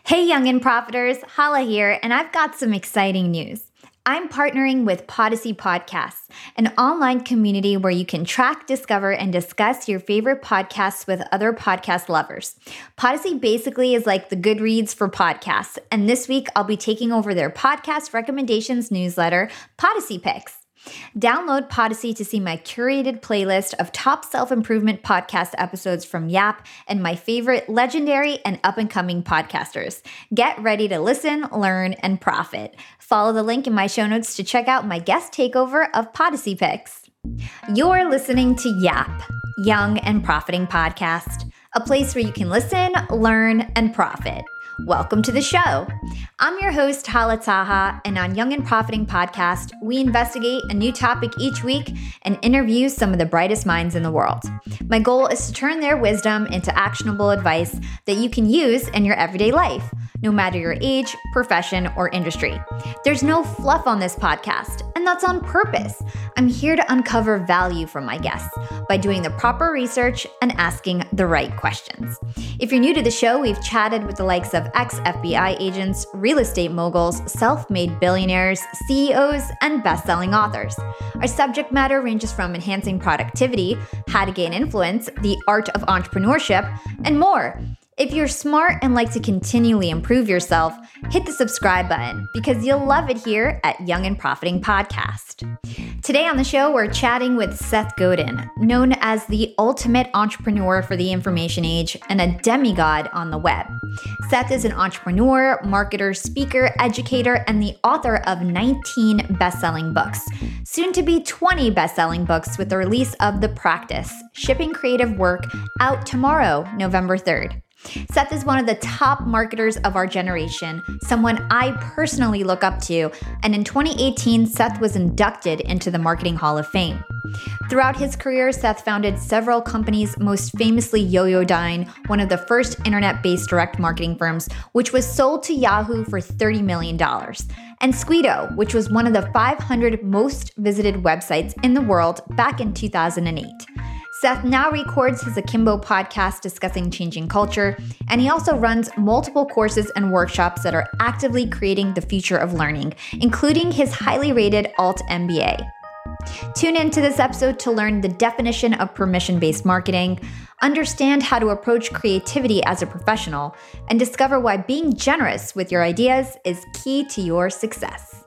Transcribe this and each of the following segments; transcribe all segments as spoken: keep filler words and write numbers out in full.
Hey, young and profiters, Hala here, and I've got some exciting news. I'm partnering with Podyssey Podcasts, an online community where you can track, discover, and discuss your favorite podcasts with other podcast lovers. Podyssey basically is like the Goodreads for podcasts, and this week I'll be taking over their podcast recommendations newsletter, Podyssey Picks. Download Podyssey to see my curated playlist of top self-improvement podcast episodes from Yap and my favorite legendary and up-and-coming podcasters. Get ready to listen, learn, and profit. Follow the link in my show notes to check out my guest takeover of Podyssey Picks. You're listening to Yap, Young and Profiting Podcast, a place where you can listen, learn, and profit. Welcome to the show. I'm your host, Hala Taha, and on Young and Profiting Podcast, we investigate a new topic each week and interview some of the brightest minds in the world. My goal is to turn their wisdom into actionable advice that you can use in your everyday life, no matter your age, profession, or industry. There's no fluff on this podcast, and that's on purpose. I'm here to uncover value from my guests by doing the proper research and asking the right questions. If you're new to the show, we've chatted with the likes of ex-F B I agents, real estate moguls, self-made billionaires, C E Os, and best-selling authors. Our subject matter ranges from enhancing productivity, how to gain influence, the art of entrepreneurship, and more. If you're smart and like to continually improve yourself, hit the subscribe button because you'll love it here at Young and Profiting Podcast. Today on the show, we're chatting with Seth Godin, known as the ultimate entrepreneur for the information age and a demigod on the web. Seth is an entrepreneur, marketer, speaker, educator, and the author of nineteen best-selling books, soon to be twenty best-selling books with the release of The Practice, Shipping Creative Work, out tomorrow, November third. Seth is one of the top marketers of our generation, someone I personally look up to, and in twenty eighteen, Seth was inducted into the Marketing Hall of Fame. Throughout his career, Seth founded several companies, most famously Yoyodyne, one of the first internet-based direct marketing firms, which was sold to Yahoo for thirty million dollars, and Squeedo, which was one of the five hundred most visited websites in the world back in two thousand eight. Seth now records his Akimbo podcast discussing changing culture, and he also runs multiple courses and workshops that are actively creating the future of learning, including his highly rated Alt M B A. Tune into this episode to learn the definition of permission-based marketing, understand how to approach creativity as a professional, and discover why being generous with your ideas is key to your success.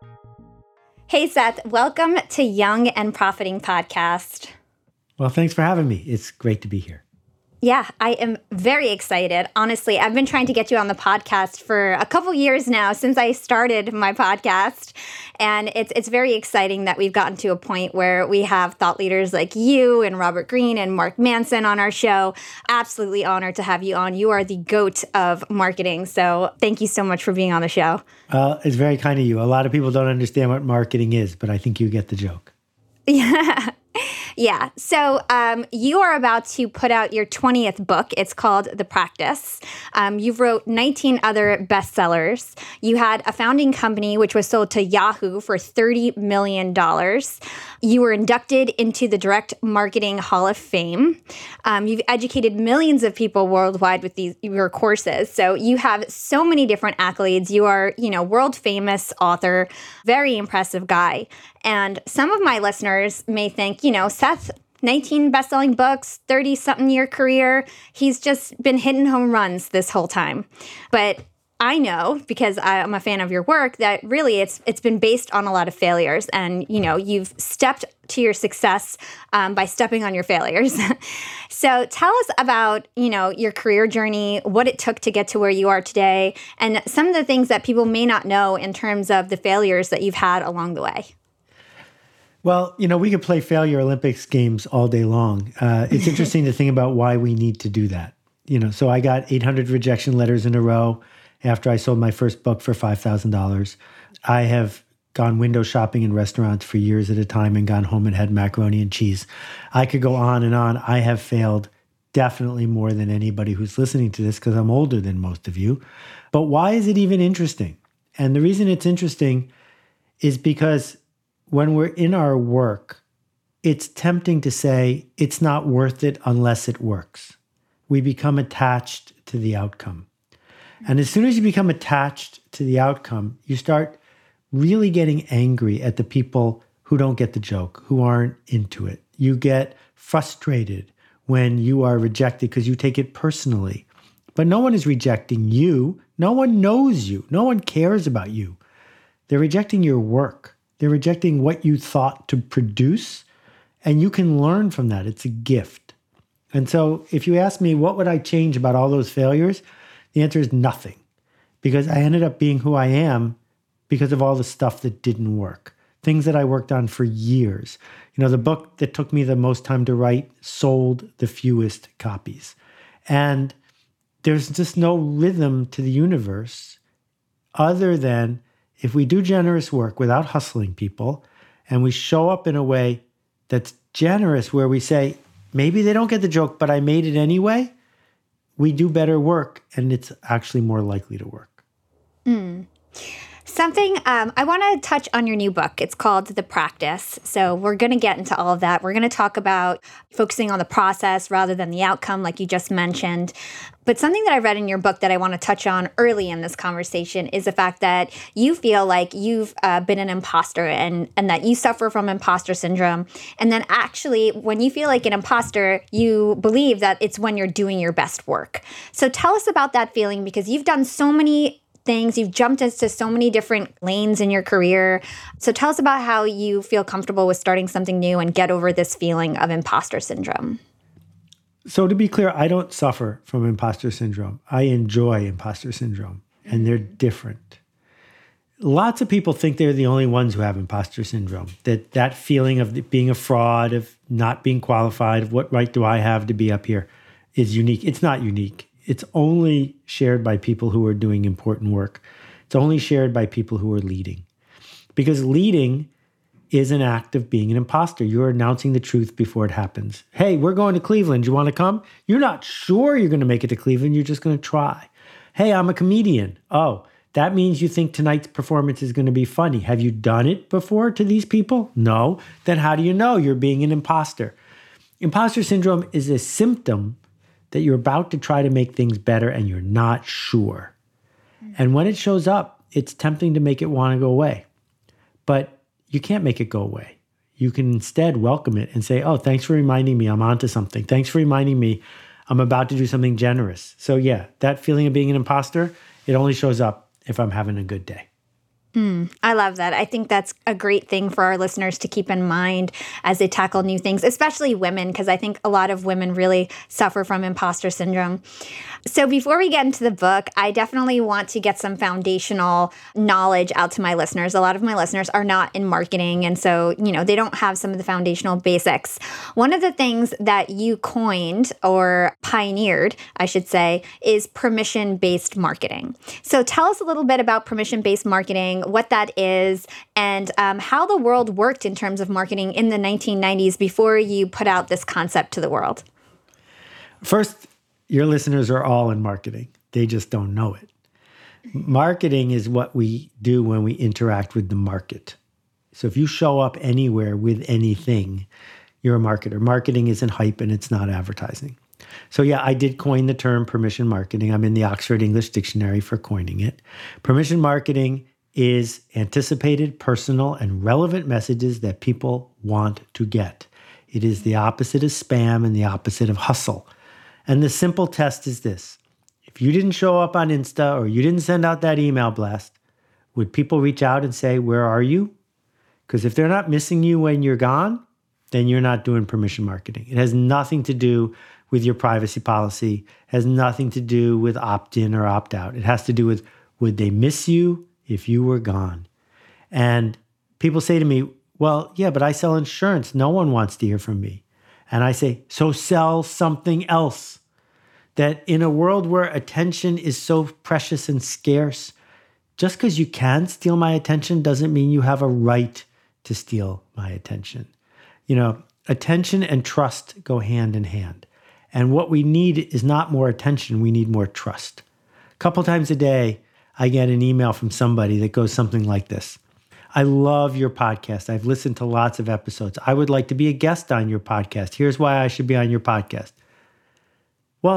Hey Seth, welcome to Young and Profiting Podcast. Well, thanks for having me. It's great to be here. Yeah, I am very excited. Honestly, I've been trying to get you on the podcast for a couple years now since I started my podcast. And it's it's very exciting that we've gotten to a point where we have thought leaders like you and Robert Greene and Mark Manson on our show. Absolutely honored to have you on. You are the GOAT of marketing. So thank you so much for being on the show. Uh, it's very kind of you. A lot of people don't understand what marketing is, but I think you get the joke. Yeah. Yeah. So um, you are about to put out your twentieth book. It's called The Practice. Um, you've wrote nineteen other bestsellers. You had a founding company which was sold to Yahoo for thirty million dollars. You were inducted into the Direct Marketing Hall of Fame. Um, you've educated millions of people worldwide with these your courses. So you have so many different accolades. You are, you know, world famous author, very impressive guy. And some of my listeners may think, you know, Seth, nineteen best-selling books, thirty-something year career, he's just been hitting home runs this whole time. But I know, because I'm a fan of your work, that really it's it's been based on a lot of failures. And, you know, you've stepped to your success um, by stepping on your failures. So tell us about, you know, your career journey, what it took to get to where you are today, and some of the things that people may not know in terms of the failures that you've had along the way. Well, you know, we could play failure Olympics games all day long. Uh, it's interesting to think about why we need to do that. You know, so I got eight hundred rejection letters in a row after I sold my first book for five thousand dollars. I have gone window shopping in restaurants for years at a time and gone home and had macaroni and cheese. I could go on and on. I have failed definitely more than anybody who's listening to this because I'm older than most of you. But why is it even interesting? And the reason it's interesting is because when we're in our work, it's tempting to say it's not worth it unless it works. We become attached to the outcome. And as soon as you become attached to the outcome, you start really getting angry at the people who don't get the joke, who aren't into it. You get frustrated when you are rejected because you take it personally. But no one is rejecting you. No one knows you. No one cares about you. They're rejecting your work. They're rejecting what you thought to produce. And you can learn from that. It's a gift. And so if you ask me, what would I change about all those failures? The answer is nothing. Because I ended up being who I am because of all the stuff that didn't work. Things that I worked on for years. You know, the book that took me the most time to write sold the fewest copies. And there's just no rhythm to the universe other than if we do generous work without hustling people and we show up in a way that's generous where we say, maybe they don't get the joke, but I made it anyway, we do better work and it's actually more likely to work. Mm. Something, um, I want to touch on your new book. It's called The Practice. So we're going to get into all of that. We're going to talk about focusing on the process rather than the outcome, like you just mentioned. But something that I read in your book that I want to touch on early in this conversation is the fact that you feel like you've uh, been an imposter and, and that you suffer from imposter syndrome. And then actually, when you feel like an imposter, you believe that it's when you're doing your best work. So tell us about that feeling, because you've done so many things. You've jumped into so many different lanes in your career. So tell us about how you feel comfortable with starting something new and get over this feeling of imposter syndrome. So to be clear, I don't suffer from imposter syndrome. I enjoy imposter syndrome, and they're different. Lots of people think they're the only ones who have imposter syndrome, that that feeling of being a fraud, of not being qualified, of what right do I have to be up here is unique. It's not unique. It's only shared by people who are doing important work. It's only shared by people who are leading. Because leading is an act of being an imposter. You're announcing the truth before it happens. Hey, we're going to Cleveland. You want to come? You're not sure you're going to make it to Cleveland. You're just going to try. Hey, I'm a comedian. Oh, that means you think tonight's performance is going to be funny. Have you done it before to these people? No. Then how do you know you're being an imposter? Imposter syndrome is a symptom that you're about to try to make things better and you're not sure. And when it shows up, it's tempting to make it want to go away. But you can't make it go away. You can instead welcome it and say, oh, thanks for reminding me I'm onto something. Thanks for reminding me I'm about to do something generous. So yeah, that feeling of being an imposter, it only shows up if I'm having a good day. Mm, I love that. I think that's a great thing for our listeners to keep in mind as they tackle new things, especially women, because I think a lot of women really suffer from imposter syndrome. So before we get into the book, I definitely want to get some foundational knowledge out to my listeners. A lot of my listeners are not in marketing, and so, you know, they don't have some of the foundational basics. One of the things that you coined or pioneered, I should say, is permission-based marketing. So tell us a little bit about permission-based marketing, what that is, and um, how the world worked in terms of marketing in the nineteen nineties before you put out this concept to the world. First, your listeners are all in marketing. They just don't know it. Marketing is what we do when we interact with the market. So if you show up anywhere with anything, you're a marketer. Marketing isn't hype and it's not advertising. So yeah, I did coin the term permission marketing. I'm in the Oxford English Dictionary for coining it. Permission marketing is anticipated, personal, and relevant messages that people want to get. It is the opposite of spam and the opposite of hustle. And the simple test is this. If you didn't show up on Insta or you didn't send out that email blast, would people reach out and say, where are you? Because if they're not missing you when you're gone, then you're not doing permission marketing. It has nothing to do with your privacy policy, has nothing to do with opt-in or opt-out. It has to do with, would they miss you if you were gone? And people say to me, well, yeah, but I sell insurance. No one wants to hear from me. And I say, so sell something else. That in a world where attention is so precious and scarce, just because you can steal my attention doesn't mean you have a right to steal my attention. You know, attention and trust go hand in hand. And what we need is not more attention, we need more trust. A couple times a day, I get an email from somebody that goes something like this. I love your podcast. I've listened to lots of episodes. I would like to be a guest on your podcast. Here's why I should be on your podcast. Well,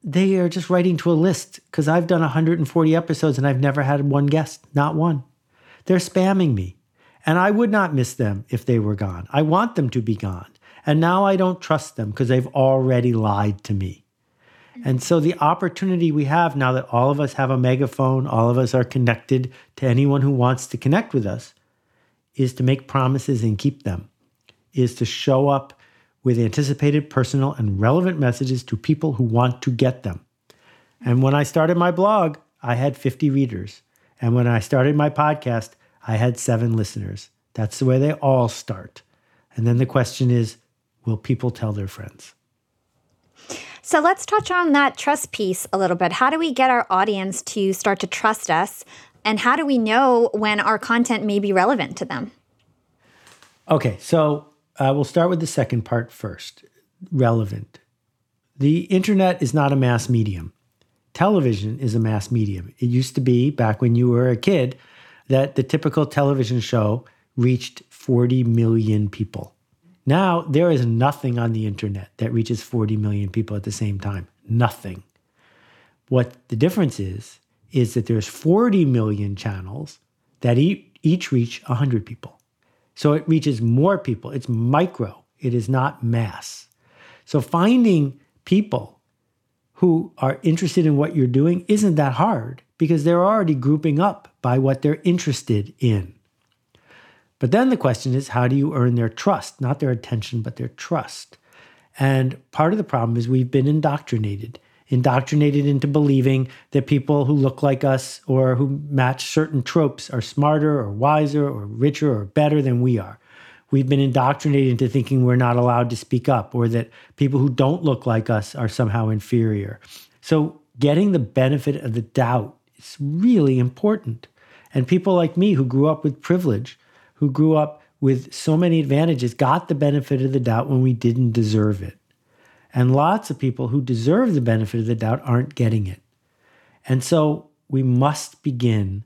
they are just writing to a list because I've done one hundred forty episodes and I've never had one guest, not one. They're spamming me. And I would not miss them if they were gone. I want them to be gone. And now I don't trust them because they've already lied to me. And so the opportunity we have now that all of us have a megaphone, all of us are connected to anyone who wants to connect with us, is to make promises and keep them, is to show up with anticipated, personal, and relevant messages to people who want to get them. And when I started my blog, I had fifty readers. And when I started my podcast, I had seven listeners. That's the way they all start. And then the question is, will people tell their friends? So let's touch on that trust piece a little bit. How do we get our audience to start to trust us? And how do we know when our content may be relevant to them? Okay, so uh, we'll start with the second part first, relevant. The internet is not a mass medium. Television is a mass medium. It used to be, back when you were a kid, that the typical television show reached forty million people. Now, there is nothing on the internet that reaches forty million people at the same time. Nothing. What the difference is, is that there's forty million channels that each reach one hundred people. So it reaches more people. It's micro. It is not mass. So finding people who are interested in what you're doing isn't that hard because they're already grouping up by what they're interested in. But then the question is, how do you earn their trust? Not their attention, but their trust. And part of the problem is we've been indoctrinated, indoctrinated into believing that people who look like us or who match certain tropes are smarter or wiser or richer or better than we are. We've been indoctrinated into thinking we're not allowed to speak up or that people who don't look like us are somehow inferior. So getting the benefit of the doubt is really important. And people like me who grew up with privilege, who grew up with so many advantages, got the benefit of the doubt when we didn't deserve it. And lots of people who deserve the benefit of the doubt aren't getting it. And so we must begin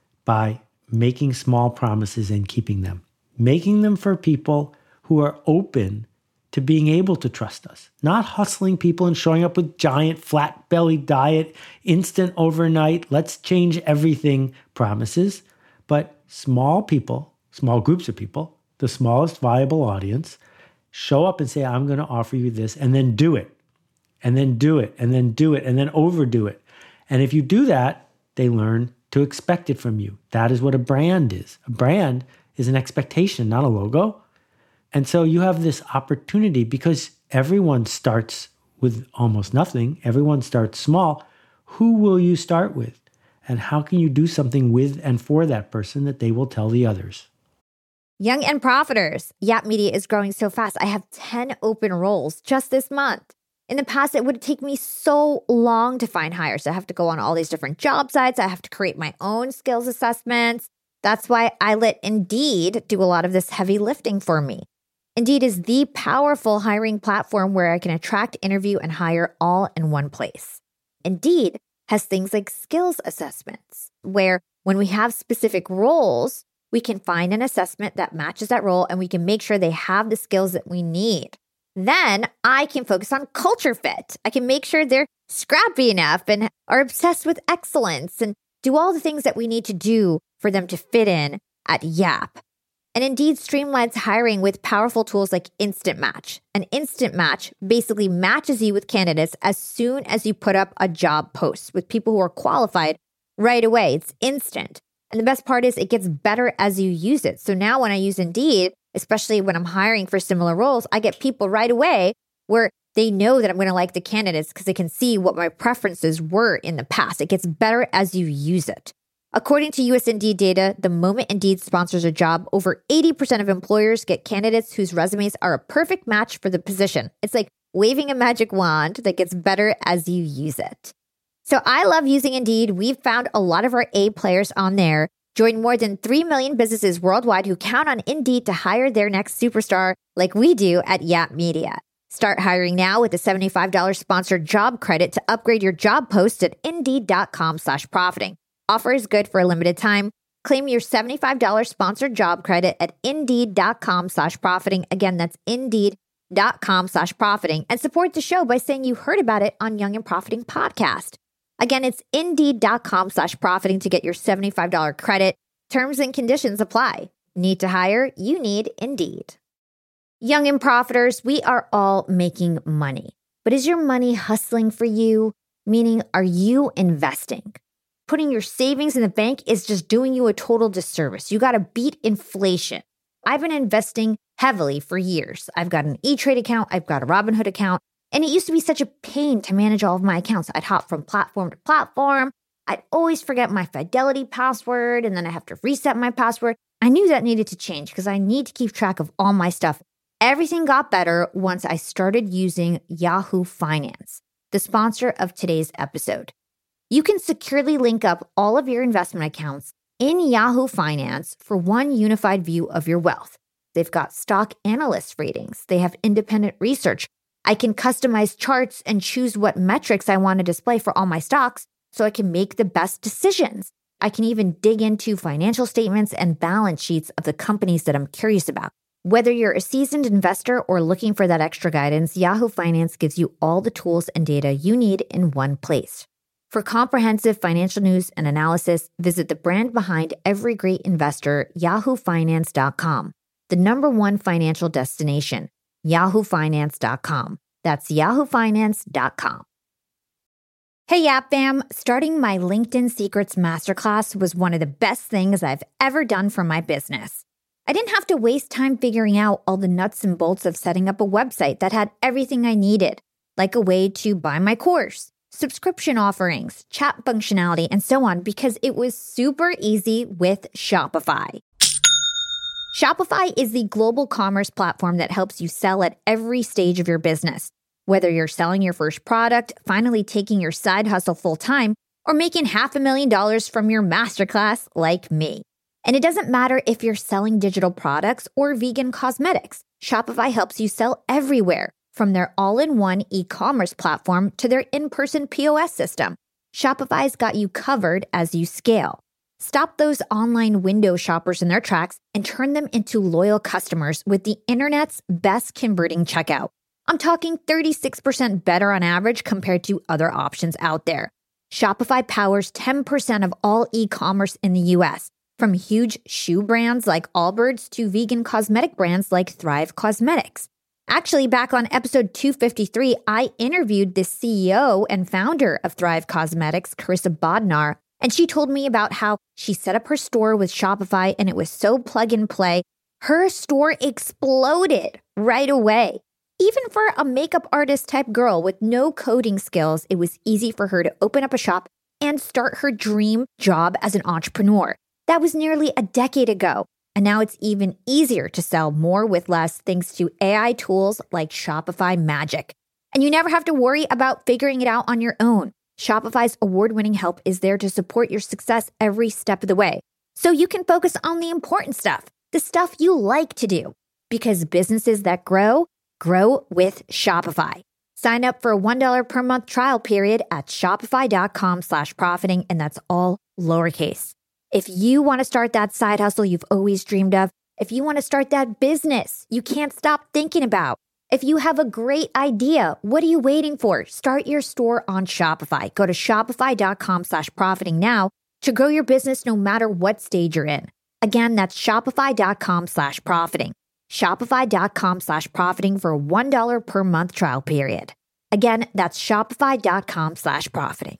by making small promises and keeping them, making them for people who are open to being able to trust us, not hustling people and showing up with giant flat belly diet, instant overnight, let's change everything promises, but small people, small groups of people, the smallest viable audience, show up and say, I'm going to offer you this, and then do it, and then do it, and then do it, and then overdo it. And if you do that, they learn to expect it from you. That is what a brand is. A brand is an expectation, not a logo. And so you have this opportunity because everyone starts with almost nothing. Everyone starts small. Who will you start with? And how can you do something with and for that person that they will tell the others? Young and Profiters. Yap Media is growing so fast. I have ten open roles just this month. In the past, it would take me so long to find hires. I have to go on all these different job sites. I have to create my own skills assessments. That's why I let Indeed do a lot of this heavy lifting for me. Indeed is the powerful hiring platform where I can attract, interview, and hire all in one place. Indeed has things like skills assessments, where when we have specific roles, we can find an assessment that matches that role and we can make sure they have the skills that we need. Then I can focus on culture fit. I can make sure they're scrappy enough and are obsessed with excellence and do all the things that we need to do for them to fit in at Yap. And Indeed streamlines hiring with powerful tools like Instant Match. An Instant Match basically matches you with candidates as soon as you put up a job post with people who are qualified right away. It's instant. And the best part is it gets better as you use it. So now when I use Indeed, especially when I'm hiring for similar roles, I get people right away where they know that I'm going to like the candidates because they can see what my preferences were in the past. It gets better as you use it. According to U S Indeed data, the moment Indeed sponsors a job, over eighty percent of employers get candidates whose resumes are a perfect match for the position. It's like waving a magic wand that gets better as you use it. So I love using Indeed. We've found a lot of our A players on there. Join more than three million businesses worldwide who count on Indeed to hire their next superstar like we do at Yap Media. Start hiring now with a seventy-five dollars sponsored job credit to upgrade your job post at Indeed.com slash profiting. Offer is good for a limited time. Claim your seventy-five dollars sponsored job credit at Indeed.com slash profiting. Again, that's Indeed. dot com slash profiting and support the show by saying you heard about it on Young and Profiting Podcast. Again, it's indeed dot com slash profiting to get your seventy-five dollars credit. Terms and conditions apply. Need to hire? You need Indeed. Young and Profiters, we are all making money. But is your money hustling for you? Meaning, are you investing? Putting your savings in the bank is just doing you a total disservice. You got to beat inflation. I've been investing heavily for years. I've got an E-Trade account. I've got a Robinhood account. And it used to be such a pain to manage all of my accounts. I'd hop from platform to platform. I'd always forget my Fidelity password, and then I have to reset my password. I knew that needed to change because I need to keep track of all my stuff. Everything got better once I started using Yahoo Finance, the sponsor of today's episode. You can securely link up all of your investment accounts in Yahoo Finance for one unified view of your wealth. They've got stock analyst ratings. They have independent research. I can customize charts and choose what metrics I want to display for all my stocks so I can make the best decisions. I can even dig into financial statements and balance sheets of the companies that I'm curious about. Whether you're a seasoned investor or looking for that extra guidance, Yahoo Finance gives you all the tools and data you need in one place. For comprehensive financial news and analysis, visit the brand behind every great investor, yahoo finance dot com, the number one financial destination, yahoo finance dot com. That's yahoo finance dot com. Hey, Yap Fam! Starting my LinkedIn Secrets Masterclass was one of the best things I've ever done for my business. I didn't have to waste time figuring out all the nuts and bolts of setting up a website that had everything I needed, like a way to buy my course, subscription offerings, chat functionality, and so on, because it was super easy with Shopify. Shopify is the global commerce platform that helps you sell at every stage of your business. Whether you're selling your first product, finally taking your side hustle full-time, or making half a million dollars from your masterclass like me. And it doesn't matter if you're selling digital products or vegan cosmetics. Shopify helps you sell everywhere, from their all-in-one e-commerce platform to their in-person P O S system. Shopify's got you covered as you scale. Stop those online window shoppers in their tracks and turn them into loyal customers with the internet's best converting checkout. I'm talking thirty-six percent better on average compared to other options out there. Shopify powers ten percent of all e-commerce in the U S, from huge shoe brands like Allbirds to vegan cosmetic brands like Thrive Cosmetics. Actually, back on episode two fifty-three, I interviewed the C E O and founder of Thrive Cosmetics, Carissa Bodnar, and she told me about how she set up her store with Shopify and it was so plug and play. Her store exploded right away. Even for a makeup artist type girl with no coding skills, it was easy for her to open up a shop and start her dream job as an entrepreneur. That was nearly a decade ago. And now it's even easier to sell more with less thanks to A I tools like Shopify Magic. And you never have to worry about figuring it out on your own. Shopify's award-winning help is there to support your success every step of the way. So you can focus on the important stuff, the stuff you like to do. Because businesses that grow, grow with Shopify. Sign up for a one dollar per month trial period at shopify.com slash profiting, and that's all lowercase. If you want to start that side hustle you've always dreamed of, if you want to start that business you can't stop thinking about, if you have a great idea, what are you waiting for? Start your store on Shopify. Go to shopify.com slash profiting now to grow your business no matter what stage you're in. Again, that's shopify.com slash profiting. Shopify.com slash profiting for a one dollar per month trial period. Again, that's shopify.com slash profiting.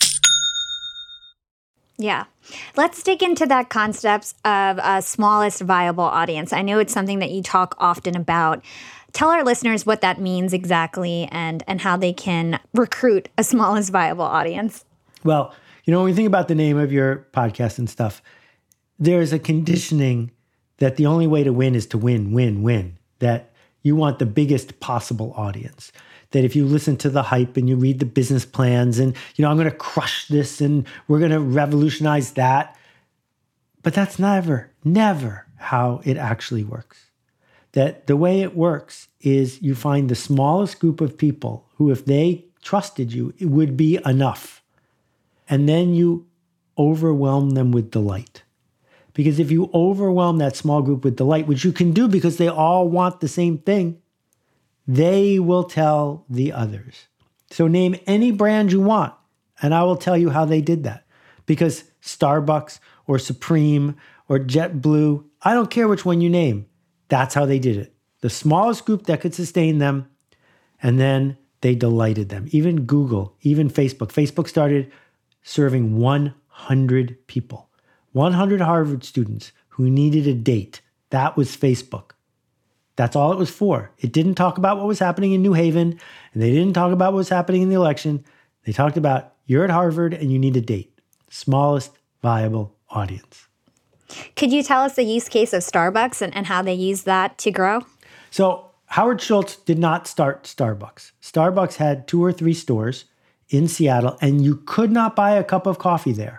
Yeah. Let's dig into that concept of a smallest viable audience. I know it's something that you talk often about. Tell our listeners what that means exactly and, and how they can recruit a smallest viable audience. Well, you know, when you think about the name of your podcast and stuff, there's a conditioning that the only way to win is to win, win, win. That you want the biggest possible audience. That if you listen to the hype and you read the business plans and, you know, I'm going to crush this and we're going to revolutionize that. But that's never, never how it actually works. That the way it works is you find the smallest group of people who, if they trusted you, it would be enough. And then you overwhelm them with delight. Because if you overwhelm that small group with delight, which you can do because they all want the same thing, they will tell the others. So name any brand you want, and I will tell you how they did that. Because Starbucks or Supreme or JetBlue, I don't care which one you name, that's how they did it. The smallest group that could sustain them, and then they delighted them. Even Google, even Facebook. Facebook started serving one hundred people, one hundred Harvard students who needed a date. That was Facebook. That's all it was for. It didn't talk about what was happening in New Haven, and they didn't talk about what was happening in the election. They talked about you're at Harvard and you need a date. Smallest viable audience. Could you tell us the use case of Starbucks and, and how they use that to grow? So Howard Schultz did not start Starbucks. Starbucks had two or three stores in Seattle, and you could not buy a cup of coffee there.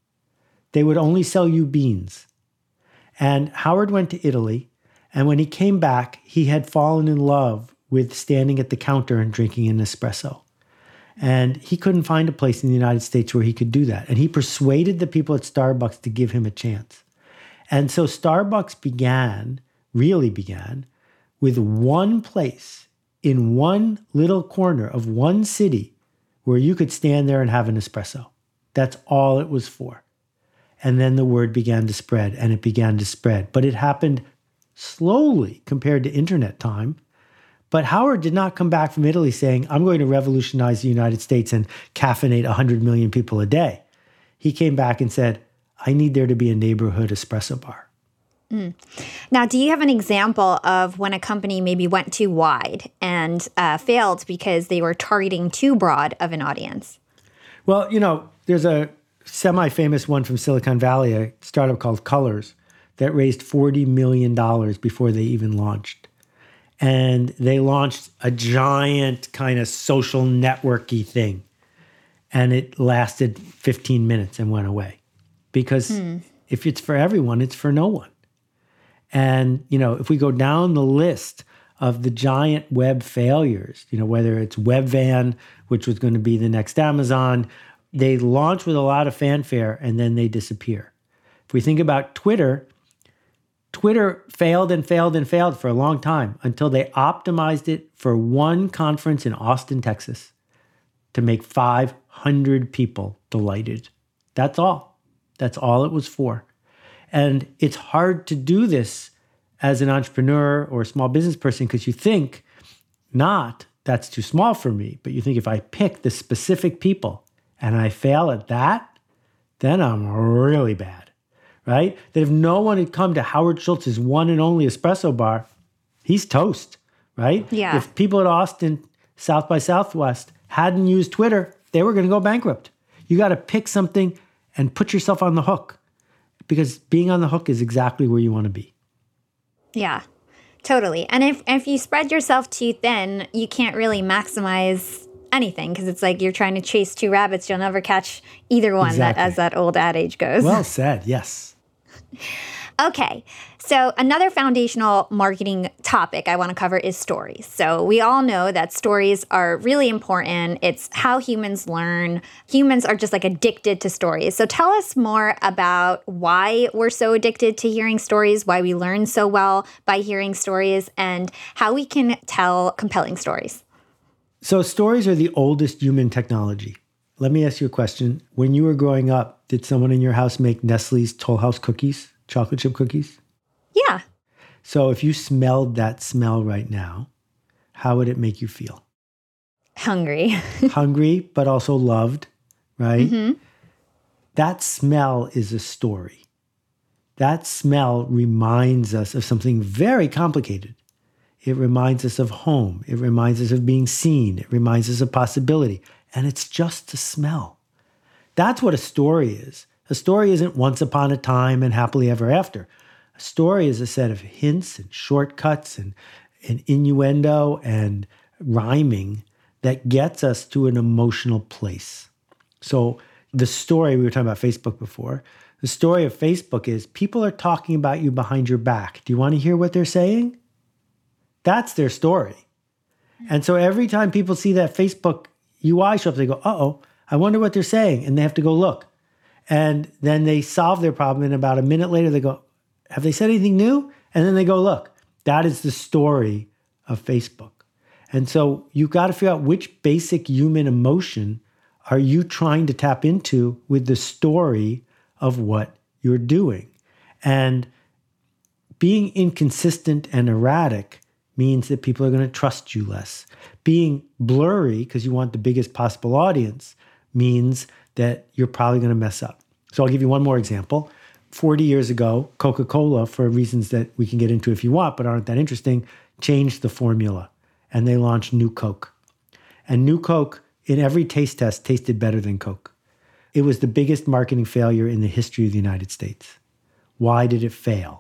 They would only sell you beans. And Howard went to Italy, and when he came back, he had fallen in love with standing at the counter and drinking an espresso. And he couldn't find a place in the United States where he could do that. And he persuaded the people at Starbucks to give him a chance. And so Starbucks began, really began, with one place in one little corner of one city where you could stand there and have an espresso. That's all it was for. And then the word began to spread, and it began to spread. But it happened slowly compared to internet time. But Howard did not come back from Italy saying, I'm going to revolutionize the United States and caffeinate one hundred million people a day. He came back and said, I need there to be a neighborhood espresso bar. Mm. Now, do you have an example of when a company maybe went too wide and uh, failed because they were targeting too broad of an audience? Well, you know, there's a semi-famous one from Silicon Valley, a startup called Colors, that raised forty million dollars before they even launched. And they launched a giant kind of social networky thing. And it lasted fifteen minutes and went away. Because hmm. if it's for everyone, it's for no one. And, you know, if we go down the list of the giant web failures, you know, whether it's Webvan, which was going to be the next Amazon, they launch with a lot of fanfare and then they disappear. If we think about Twitter, Twitter failed and failed and failed for a long time until they optimized it for one conference in Austin, Texas, to make five hundred people delighted. That's all. That's all it was for. And it's hard to do this as an entrepreneur or a small business person because you think, not, that's too small for me, but you think if I pick the specific people and I fail at that, then I'm really bad, right? That if no one had come to Howard Schultz's one and only espresso bar, he's toast, right? Yeah. If people at Austin, South by Southwest, hadn't used Twitter, they were going to go bankrupt. You got to pick something and put yourself on the hook, because being on the hook is exactly where you want to be. Yeah, totally. And if if you spread yourself too thin, you can't really maximize anything because it's like you're trying to chase two rabbits. You'll never catch either one, Exactly. that, as that old adage goes. Well said, yes. Okay, so another foundational marketing topic I want to cover is stories. So we all know that stories are really important. It's how humans learn. Humans are just like addicted to stories. So tell us more about why we're so addicted to hearing stories, why we learn so well by hearing stories, and how we can tell compelling stories. So stories are the oldest human technology. Let me ask you a question. When you were growing up, did someone in your house make Nestle's Toll House cookies? Chocolate chip cookies? Yeah. So if you smelled that smell right now, how would it make you feel? Hungry. Hungry, but also loved, right? Mm-hmm. That smell is a story. That smell reminds us of something very complicated. It reminds us of home. It reminds us of being seen. It reminds us of possibility. And it's just a smell. That's what a story is. A story isn't once upon a time and happily ever after. A story is a set of hints and shortcuts and, and innuendo and rhyming that gets us to an emotional place. So the story, we were talking about Facebook before, the story of Facebook is people are talking about you behind your back. Do you want to hear what they're saying? That's their story. And so every time people see that Facebook U I show up, they go, uh-oh, I wonder what they're saying. And they have to go look. And then they solve their problem. And about a minute later, they go, have they said anything new? And then they go, look, that is the story of Facebook. And so you got to figure out which basic human emotion are you trying to tap into with the story of what you're doing. And being inconsistent and erratic means that people are going to trust you less. Being blurry, because you want the biggest possible audience, means that you're probably going to mess up. So I'll give you one more example. forty years ago, Coca-Cola, for reasons that we can get into if you want, but aren't that interesting, changed the formula. And they launched New Coke. And New Coke, in every taste test, tasted better than Coke. It was the biggest marketing failure in the history of the United States. Why did it fail?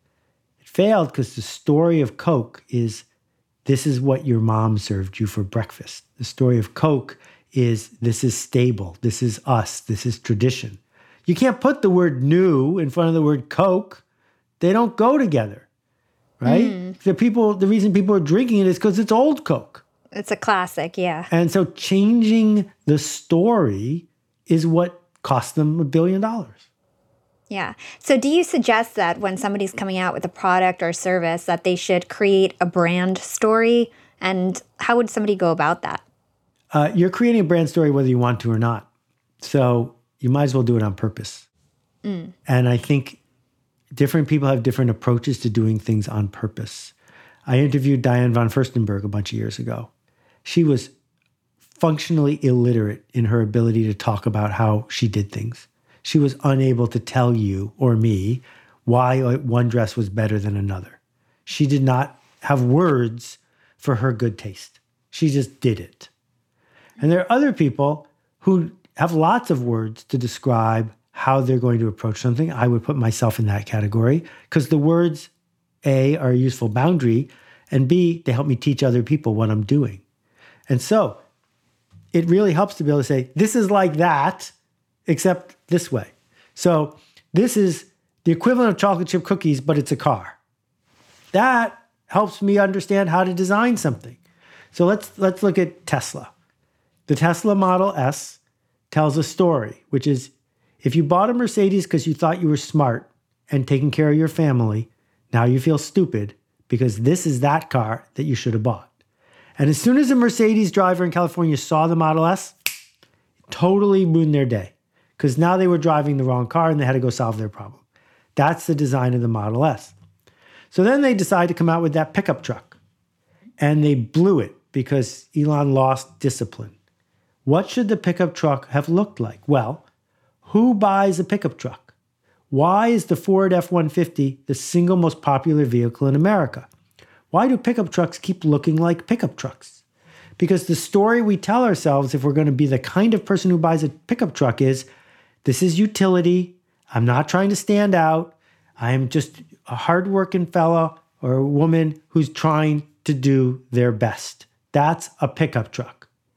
It failed because the story of Coke is, this is what your mom served you for breakfast. The story of Coke is, this is stable, this is us, this is tradition. You can't put the word new in front of the word Coke. They don't go together, right? Mm. The people, the reason people are drinking it is because it's old Coke. It's a classic, yeah. And so changing the story is what cost them a billion dollars. Yeah. So do you suggest that when somebody's coming out with a product or service that they should create a brand story? And how would somebody go about that? Uh, you're creating a brand story whether you want to or not. So you might as well do it on purpose. Mm. And I think different people have different approaches to doing things on purpose. I interviewed Diane von Furstenberg a bunch of years ago. She was functionally illiterate in her ability to talk about how she did things. She was unable to tell you or me why one dress was better than another. She did not have words for her good taste. She just did it. And there are other people who have lots of words to describe how they're going to approach something. I would put myself in that category because the words, A, are a useful boundary, and B, they help me teach other people what I'm doing. And so it really helps to be able to say, this is like that, except this way. So this is the equivalent of chocolate chip cookies, but it's a car. That helps me understand how to design something. So let's let's look at Tesla. The Tesla Model S tells a story, which is if you bought a Mercedes because you thought you were smart and taking care of your family, now you feel stupid because this is that car that you should have bought. And as soon as a Mercedes driver in California saw the Model S, it totally ruined their day because now they were driving the wrong car and they had to go solve their problem. That's the design of the Model S. So then they decide to come out with that pickup truck and they blew it because Elon lost discipline. What should the pickup truck have looked like? Well, who buys a pickup truck? Why is the Ford F one fifty the single most popular vehicle in America? Why do pickup trucks keep looking like pickup trucks? Because the story we tell ourselves if we're going to be the kind of person who buys a pickup truck is, this is utility. I'm not trying to stand out. I'm just a hardworking fellow or a woman who's trying to do their best. That's a pickup truck.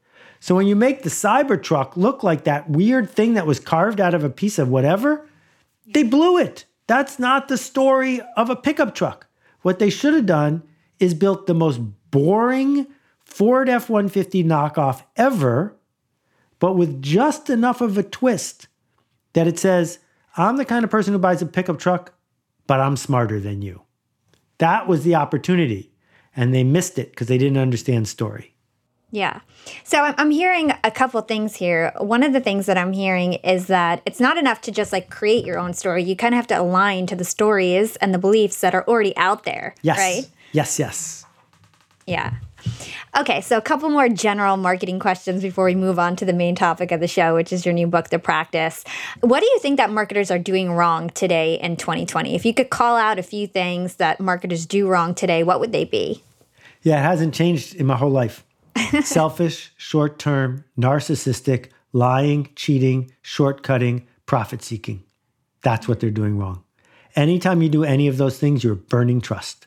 So when you make the Cybertruck look like that weird thing that was carved out of a piece of whatever, they blew it. That's not the story of a pickup truck. What they should have done is built the most boring Ford F one fifty knockoff ever, but with just enough of a twist that it says, I'm the kind of person who buys a pickup truck, but I'm smarter than you. That was the opportunity, and they missed it because they didn't understand story. Yeah. So I'm hearing a couple things here. One of the things that I'm hearing is that it's not enough to just like create your own story. You kind of have to align to the stories and the beliefs that are already out there. Yes. Right? Yes, yes. Yeah. Okay, so a couple more general marketing questions before we move on to the main topic of the show, which is your new book, The Practice. What do you think that marketers are doing wrong today in twenty twenty? If you could call out a few things that marketers do wrong today, what would they be? Yeah, it hasn't changed in my whole life. Selfish, short-term, narcissistic, lying, cheating, shortcutting, profit-seeking. That's what they're doing wrong. Anytime you do any of those things, you're burning trust.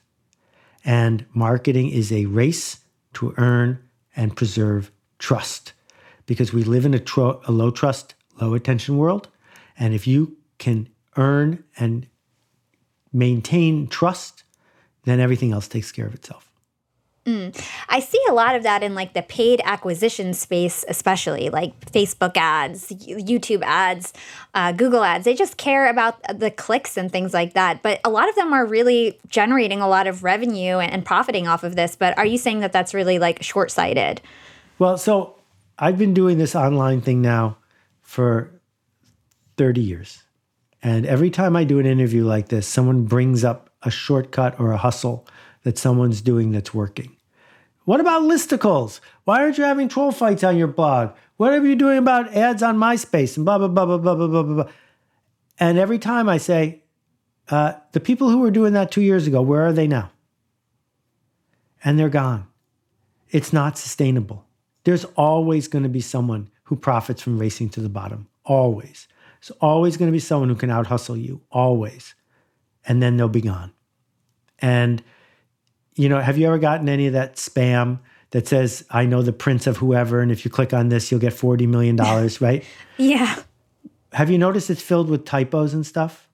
And marketing is a race to earn and preserve trust because we live in a, tro- a low trust, low attention world. And if you can earn and maintain trust, then everything else takes care of itself. Mm. I see a lot of that in like the paid acquisition space, especially like Facebook ads, YouTube ads, uh, Google ads. They just care about the clicks and things like that. But a lot of them are really generating a lot of revenue and, and profiting off of this. But are you saying that that's really like short-sighted? Well, so I've been doing this online thing now for thirty years. And every time I do an interview like this, someone brings up a shortcut or a hustle that someone's doing that's working. What about listicles? Why aren't you having troll fights on your blog? What are you doing about ads on MySpace and blah, blah, blah, blah, blah, blah, blah, blah. And every time I say, uh, the people who were doing that two years ago, where are they now? And they're gone. It's not sustainable. There's always going to be someone who profits from racing to the bottom. Always. There's always going to be someone who can out-hustle you. Always. And then they'll be gone. And you know, have you ever gotten any of that spam that says, I know the prince of whoever, and if you click on this, you'll get forty million dollars, right? Yeah. Have you noticed it's filled with typos and stuff?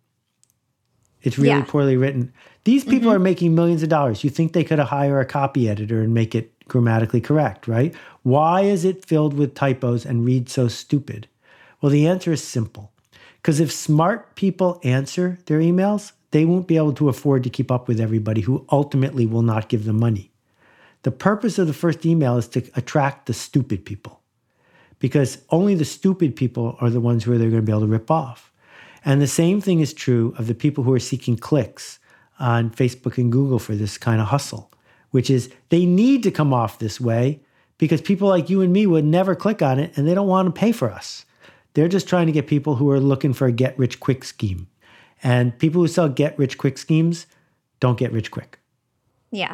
It's really Yeah. poorly written. These people Mm-hmm. are making millions of dollars. You think they could hire a copy editor and make it grammatically correct, right? Why is it filled with typos and read so stupid? Well, the answer is simple. Because if smart people answer their emails, they won't be able to afford to keep up with everybody who ultimately will not give them money. The purpose of the first email is to attract the stupid people, because only the stupid people are the ones who they're going to be able to rip off. And the same thing is true of the people who are seeking clicks on Facebook and Google for this kind of hustle, which is they need to come off this way because people like you and me would never click on it and they don't want to pay for us. They're just trying to get people who are looking for a get-rich-quick scheme. And people who sell get-rich-quick schemes don't get rich quick. Yeah.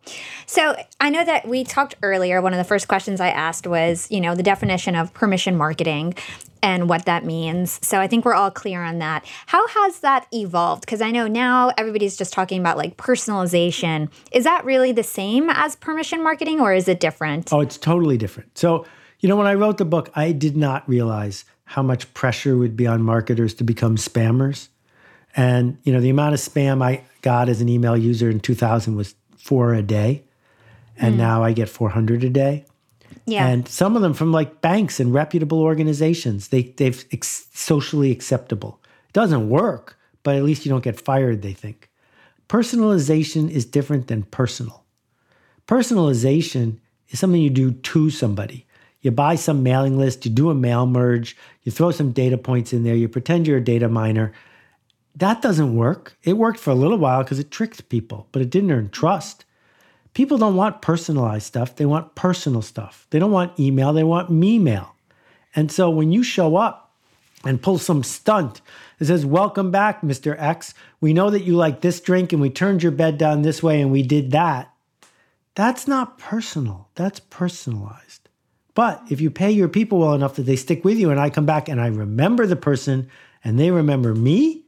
So I know that we talked earlier, one of the first questions I asked was, you know, the definition of permission marketing and what that means. So I think we're all clear on that. How has that evolved? Because I know now everybody's just talking about like personalization. Is that really the same as permission marketing, or is it different? Oh, it's totally different. So, you know, when I wrote the book, I did not realize how much pressure would be on marketers to become spammers. And, you know, the amount of spam I got as an email user in two thousand was four a day. And mm. now I get four hundred a day. Yeah. And some of them from like banks and reputable organizations. They, they've ex- socially acceptable. It doesn't work, but at least you don't get fired, they think. Personalization is different than personal. Personalization is something you do to somebody. You buy some mailing list, you do a mail merge, you throw some data points in there, you pretend you're a data miner. That doesn't work. It worked for a little while because it tricked people, but it didn't earn trust. People don't want personalized stuff. They want personal stuff. They don't want email. They want me-mail. And so when you show up and pull some stunt that says, welcome back, Mister X. We know that you like this drink and we turned your bed down this way and we did that. That's not personal. That's personalized. But if you pay your people well enough that they stick with you and I come back and I remember the person and they remember me,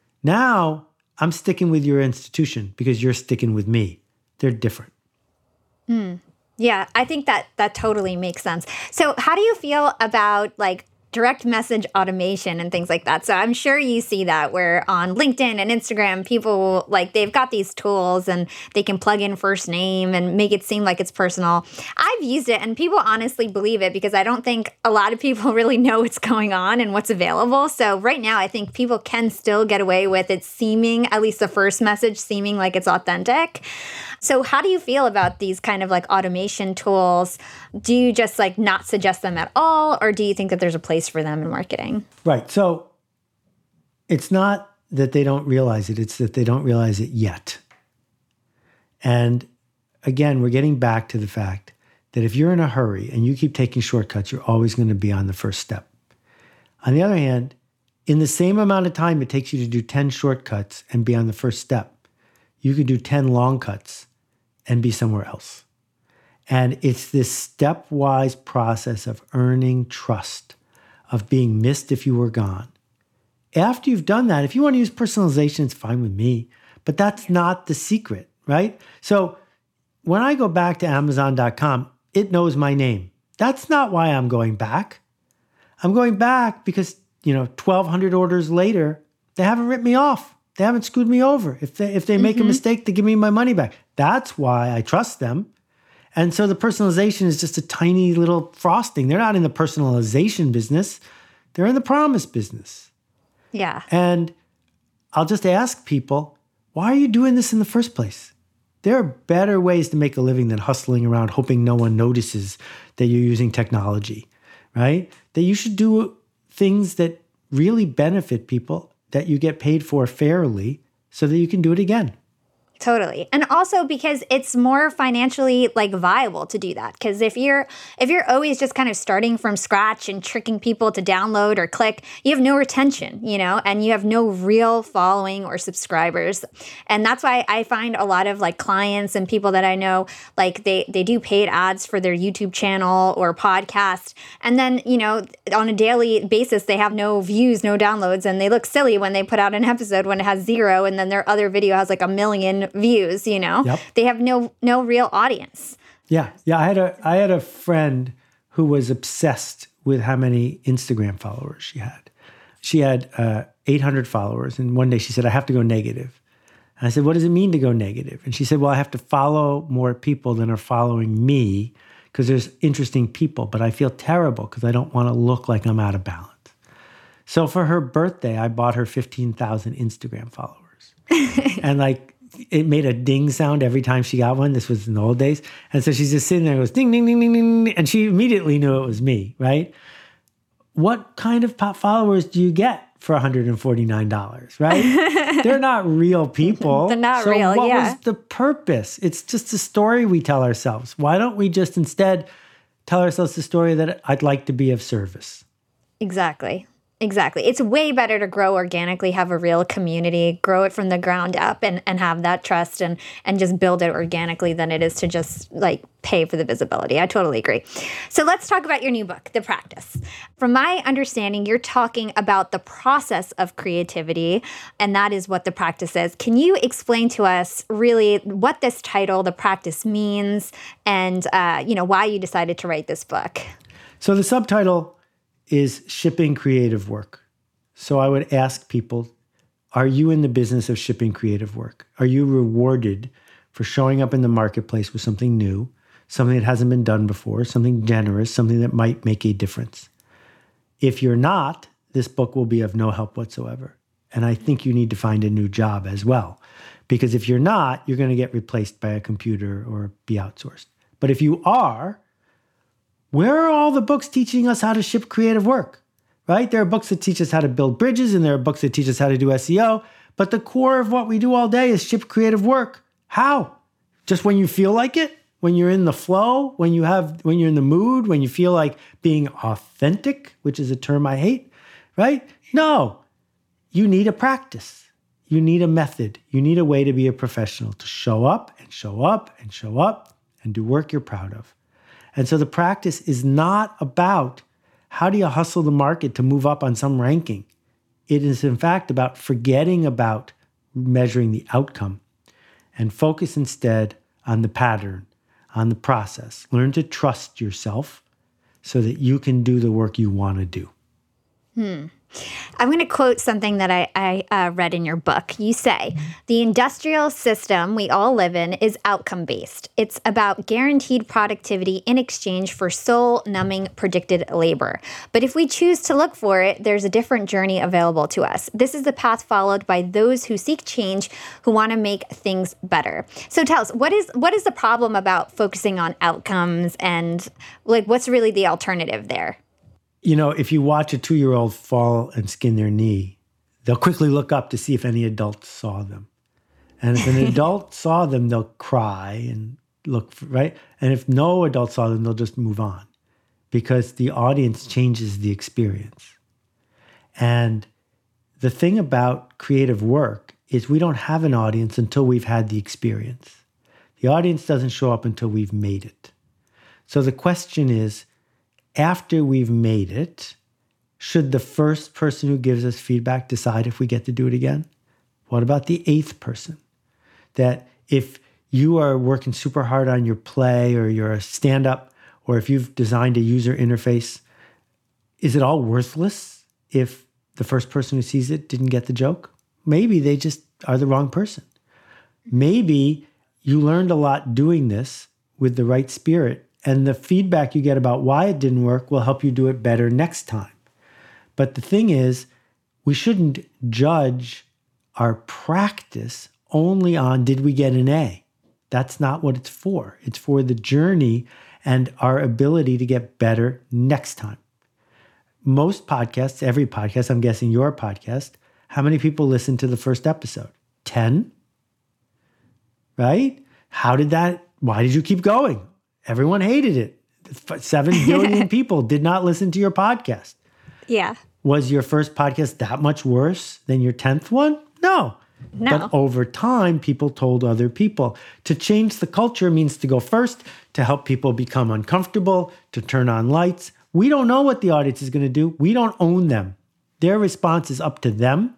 now I'm sticking with your institution because you're sticking with me. They're different. Mm. Yeah, I think that that totally makes sense. So how do you feel about like direct message automation and things like that? So I'm sure you see that where on LinkedIn and Instagram, people like they've got these tools and they can plug in first name and make it seem like it's personal. I've used it and people honestly believe it because I don't think a lot of people really know what's going on and what's available. So right now, I think people can still get away with it seeming, at least the first message, seeming like it's authentic. So how do you feel about these kind of like automation tools? Do you just like not suggest them at all? Or do you think that there's a place for them in marketing? Right. So it's not that they don't realize it. It's that they don't realize it yet. And again, we're getting back to the fact that if you're in a hurry and you keep taking shortcuts, you're always going to be on the first step. On the other hand, in the same amount of time it takes you to do ten shortcuts and be on the first step, you could do ten long cuts and be somewhere else. And it's this stepwise process of earning trust, of being missed if you were gone. After you've done that, if you want to use personalization, it's fine with me, but that's not the secret, right? So when I go back to Amazon dot com, it knows my name. That's not why I'm going back. I'm going back because, you know, twelve hundred orders later, they haven't ripped me off. They haven't screwed me over. If they if they make mm-hmm. a mistake, they give me my money back. That's why I trust them. And so the personalization is just a tiny little frosting. They're not in the personalization business. They're in the promise business. Yeah. And I'll just ask people, why are you doing this in the first place? There are better ways to make a living than hustling around hoping no one notices that you're using technology, right? That you should do things that really benefit people that you get paid for fairly so that you can do it again. Totally. And also because it's more financially like viable to do that. Because if you're if you're always just kind of starting from scratch and tricking people to download or click, you have no retention, you know, and you have no real following or subscribers. And that's why I find a lot of like clients and people that I know, like they they do paid ads for their YouTube channel or podcast. And then, you know, on a daily basis, they have no views, no downloads, and they look silly when they put out an episode when it has zero and then their other video has like a million views, you know. Yep. They have no no real audience. Yeah. Yeah. I had a I had a friend who was obsessed with how many Instagram followers she had. She had uh, eight hundred followers. And one day she said, I have to go negative. And I said, what does it mean to go negative? And she said, well, I have to follow more people than are following me because there's interesting people, but I feel terrible because I don't want to look like I'm out of balance. So for her birthday, I bought her fifteen thousand Instagram followers. And like, it made a ding sound every time she got one. This was in the old days. And so she's just sitting there and goes ding, ding, ding, ding, ding. And she immediately knew it was me, right? What kind of pop followers do you get for one hundred forty-nine dollars, right? They're not real people. They're not so real, what yeah. was the purpose? It's just a story we tell ourselves. Why don't we just instead tell ourselves the story that I'd like to be of service? Exactly. Exactly. It's way better to grow organically, have a real community, grow it from the ground up and, and have that trust and, and just build it organically than it is to just like pay for the visibility. I totally agree. So let's talk about your new book, The Practice. From my understanding, you're talking about the process of creativity, and that is what The Practice is. Can you explain to us really what this title, The Practice, means and uh, you know, why you decided to write this book? So the subtitle is shipping creative work. So I would ask people, are you in the business of shipping creative work? Are you rewarded for showing up in the marketplace with something new, something that hasn't been done before, something generous, something that might make a difference? If you're not, this book will be of no help whatsoever. And I think you need to find a new job as well. Because if you're not, you're going to get replaced by a computer or be outsourced. But if you are, where are all the books teaching us how to ship creative work, right? There are books that teach us how to build bridges, and there are books that teach us how to do S E O. But the core of what we do all day is ship creative work. How? Just when you feel like it? When you're in the flow? When you have, when you're in the mood? When you feel like being authentic, which is a term I hate, right? No. You need a practice. You need a method. You need a way to be a professional, to show up and show up and show up and do work you're proud of. And so the practice is not about how do you hustle the market to move up on some ranking. It is, in fact, about forgetting about measuring the outcome and focus instead on the pattern, on the process. Learn to trust yourself so that you can do the work you want to do. Hmm. I'm going to quote something that I, I uh, read in your book. You say, the industrial system we all live in is outcome-based. It's about guaranteed productivity in exchange for soul-numbing predicted labor. But if we choose to look for it, there's a different journey available to us. This is the path followed by those who seek change, who want to make things better. So tell us, what is what is the problem about focusing on outcomes, and like what's really the alternative there? You know, if you watch a two-year-old fall and skin their knee, they'll quickly look up to see if any adults saw them. And if an adult saw them, they'll cry and look, for, right? And if no adult saw them, they'll just move on because the audience changes the experience. And the thing about creative work is we don't have an audience until we've had the experience. The audience doesn't show up until we've made it. So the question is, after we've made it, should the first person who gives us feedback decide if we get to do it again? What about the eighth person? That if you are working super hard on your play or you're a stand-up, or if you've designed a user interface, is it all worthless if the first person who sees it didn't get the joke? Maybe they just are the wrong person. Maybe you learned a lot doing this with the right spirit. And the feedback you get about why it didn't work will help you do it better next time. But the thing is, we shouldn't judge our practice only on did we get an A. That's not what it's for. It's for the journey and our ability to get better next time. Most podcasts, every podcast, I'm guessing your podcast, how many people listen to the first episode? ten? Right? How did that, why did you keep going? Everyone hated it. Seven billion people did not listen to your podcast. Yeah. Was your first podcast that much worse than your tenth one? No. No. But over time, people told other people. To change the culture means to go first, to help people become uncomfortable, to turn on lights. We don't know what the audience is going to do. We don't own them. Their response is up to them.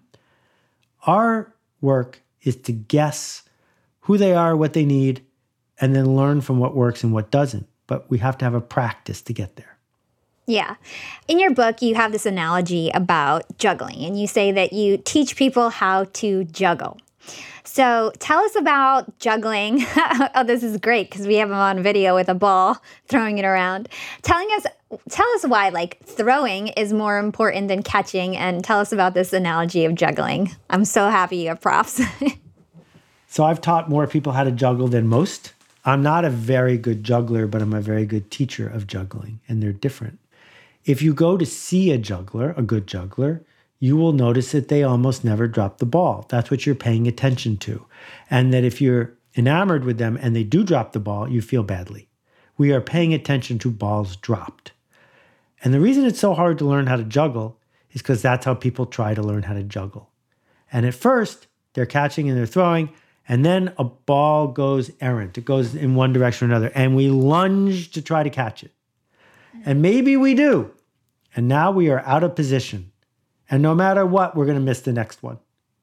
Our work is to guess who they are, what they need, and then learn from what works and what doesn't. But we have to have a practice to get there. Yeah. In your book, you have this analogy about juggling, and you say that you teach people how to juggle. So tell us about juggling. Oh, this is great because we have him on video with a ball throwing it around. Telling us, tell us why like throwing is more important than catching, and tell us about this analogy of juggling. I'm so happy you have props. So I've taught more people how to juggle than most. I'm not a very good juggler, but I'm a very good teacher of juggling, and they're different. If you go to see a juggler, a good juggler, you will notice that they almost never drop the ball. That's what you're paying attention to. And that if you're enamored with them and they do drop the ball, you feel badly. We are paying attention to balls dropped. And the reason it's so hard to learn how to juggle is because that's how people try to learn how to juggle. And at first, they're catching and they're throwing, and then a ball goes errant. It goes in one direction or another, and we lunge to try to catch it. And maybe we do. And now we are out of position. And no matter what, we're going to miss the next one.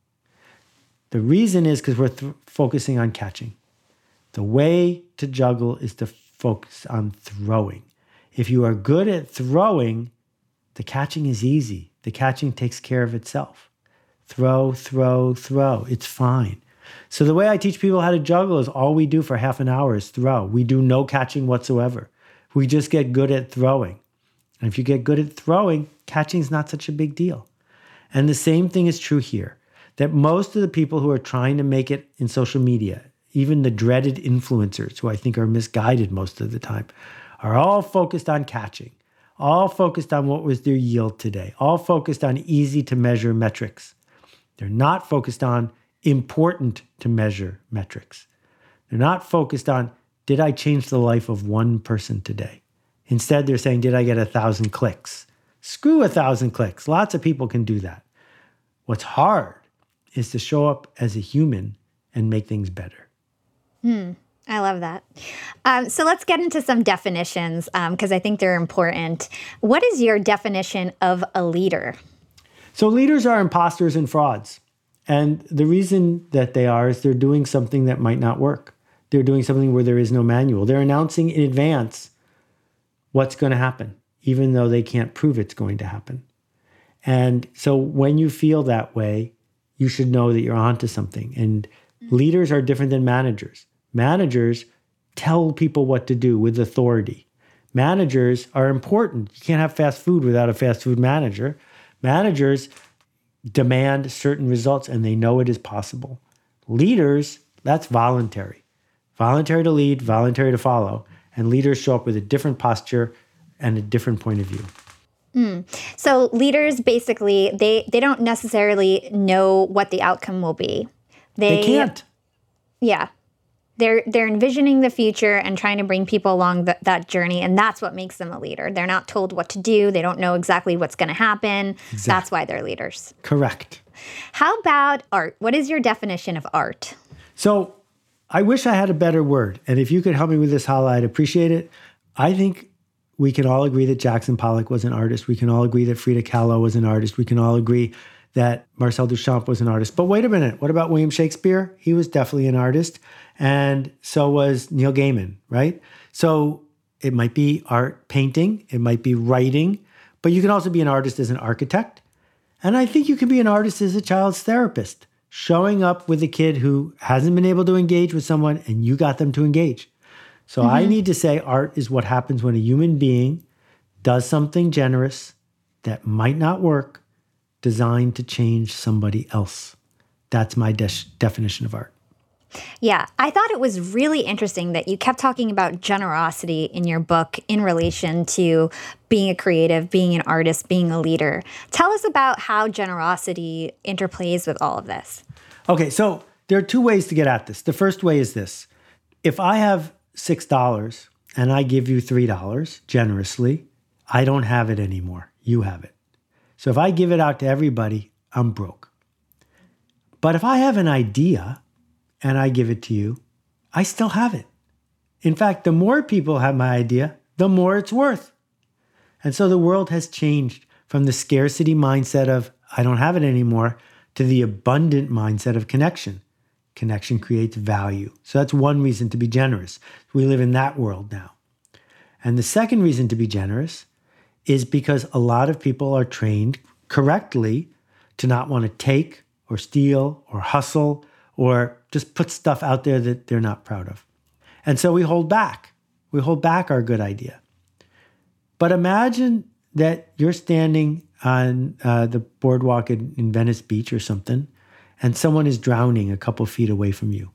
The reason is because we're th- focusing on catching. The way to juggle is to focus on throwing. If you are good at throwing, the catching is easy. The catching takes care of itself. Throw, throw, throw. It's fine. So the way I teach people how to juggle is all we do for half an hour is throw. We do no catching whatsoever. We just get good at throwing. And if you get good at throwing, catching is not such a big deal. And the same thing is true here, that most of the people who are trying to make it in social media, even the dreaded influencers, who I think are misguided most of the time, are all focused on catching, all focused on what was their yield today, all focused on easy to measure metrics. They're not focused on important to measure metrics. They're not focused on, did I change the life of one person today? Instead, they're saying, did I get a thousand clicks? Screw a thousand clicks. Lots of people can do that. What's hard is to show up as a human and make things better. Hmm. I love that. Um, so let's get into some definitions because um, I think they're important. What is your definition of a leader? So leaders are imposters and frauds. And the reason that they are is they're doing something that might not work. They're doing something where there is no manual. They're announcing in advance what's going to happen, even though they can't prove it's going to happen. And so when you feel that way, you should know that you're onto something. And leaders are different than managers. Managers tell people what to do with authority. Managers are important. You can't have fast food without a fast food manager. Managers demand certain results and they know it is possible. Leaders, that's voluntary. Voluntary to lead, voluntary to follow. And leaders show up with a different posture and a different point of view. Mm. So leaders basically, they, they don't necessarily know what the outcome will be. They, they can't. Yeah. They're they're envisioning the future and trying to bring people along th- that journey, and that's what makes them a leader. They're not told what to do. They don't know exactly what's going to happen. Exactly. That's why they're leaders. Correct. How about art? What is your definition of art? So I wish I had a better word, and if you could help me with this, Hala, I'd appreciate it. I think we can all agree that Jackson Pollock was an artist. We can all agree that Frida Kahlo was an artist. We can all agree that Marcel Duchamp was an artist. But wait a minute, what about William Shakespeare? He was definitely an artist. And so was Neil Gaiman, right? So it might be art painting, it might be writing, but you can also be an artist as an architect. And I think you can be an artist as a child's therapist, showing up with a kid who hasn't been able to engage with someone and you got them to engage. So mm-hmm. I need to say art is what happens when a human being does something generous that might not work, designed to change somebody else. That's my de- definition of art. Yeah, I thought it was really interesting that you kept talking about generosity in your book in relation to being a creative, being an artist, being a leader. Tell us about how generosity interplays with all of this. Okay, so there are two ways to get at this. The first way is this. If I have six dollars and I give you three dollars generously, I don't have it anymore. You have it. So if I give it out to everybody, I'm broke. But if I have an idea and I give it to you, I still have it. In fact, the more people have my idea, the more it's worth. And so the world has changed from the scarcity mindset of, I don't have it anymore, to the abundant mindset of connection. Connection creates value. So that's one reason to be generous. We live in that world now. And the second reason to be generous is because a lot of people are trained correctly to not want to take or steal or hustle or just put stuff out there that they're not proud of. And so we hold back. We hold back our good idea. But imagine that you're standing on uh, the boardwalk in, in Venice Beach or something, and someone is drowning a couple feet away from you.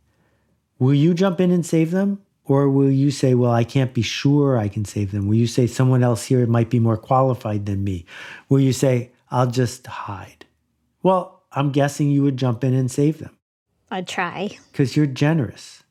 Will you jump in and save them? Or will you say, well, I can't be sure I can save them? Will you say someone else here might be more qualified than me? Will you say, I'll just hide? Well, I'm guessing you would jump in and save them. I'd try. Because you're generous.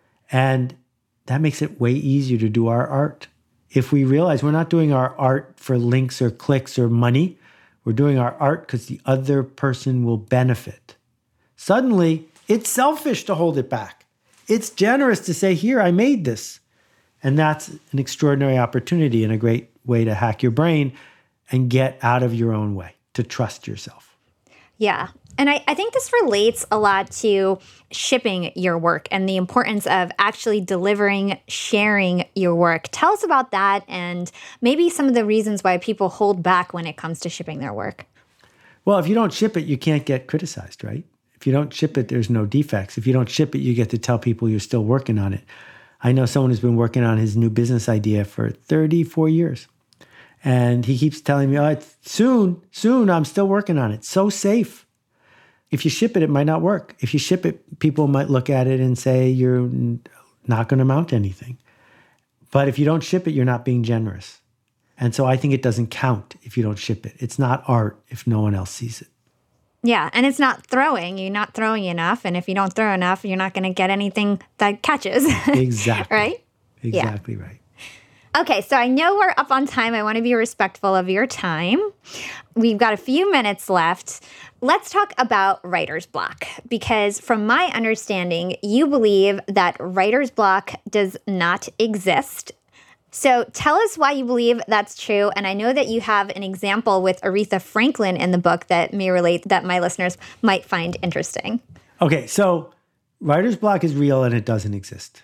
And that makes it way easier to do our art. If we realize we're not doing our art for links or clicks or money, we're doing our art because the other person will benefit. Suddenly, it's selfish to hold it back. It's generous to say, here, I made this. And that's an extraordinary opportunity and a great way to hack your brain and get out of your own way, to trust yourself. Yeah. And I, I think this relates a lot to shipping your work and the importance of actually delivering, sharing your work. Tell us about that and maybe some of the reasons why people hold back when it comes to shipping their work. Well, if you don't ship it, you can't get criticized, right? If you don't ship it, there's no defects. If you don't ship it, you get to tell people you're still working on it. I know someone who's been working on his new business idea for thirty-four years. And he keeps telling me, oh, it's soon, soon, I'm still working on it. So safe. If you ship it, it might not work. If you ship it, people might look at it and say you're not going to amount to anything. But if you don't ship it, you're not being generous. And so I think it doesn't count if you don't ship it. It's not art if no one else sees it. Yeah, and it's not throwing. You're not throwing enough. And if you don't throw enough, you're not going to get anything that catches. Exactly. Right? Exactly yeah. right. Okay, so I know we're up on time. I want to be respectful of your time. We've got a few minutes left. Let's talk about writer's block, because from my understanding, you believe that writer's block does not exist. So tell us why you believe that's true. And I know that you have an example with Aretha Franklin in the book that may relate, that my listeners might find interesting. Okay, so writer's block is real and it doesn't exist.